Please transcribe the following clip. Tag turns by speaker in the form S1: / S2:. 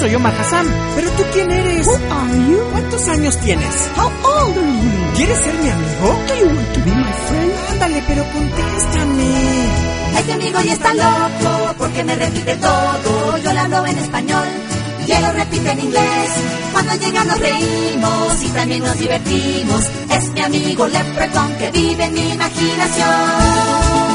S1: soy Omar Hassan. ¿Pero tú quién eres?
S2: Who are you?
S1: ¿Cuántos años tienes?
S2: How old are you?
S1: ¿Quieres ser mi amigo?
S2: Do you want to be my friend?
S1: Ándale, pero contéstame.
S3: Este amigo ya está loco porque me repite todo. Yo le hablo en español y él lo repite en inglés. Cuando llega nos reímos y también nos divertimos. Es mi amigo Leprechaun que vive en mi imaginación.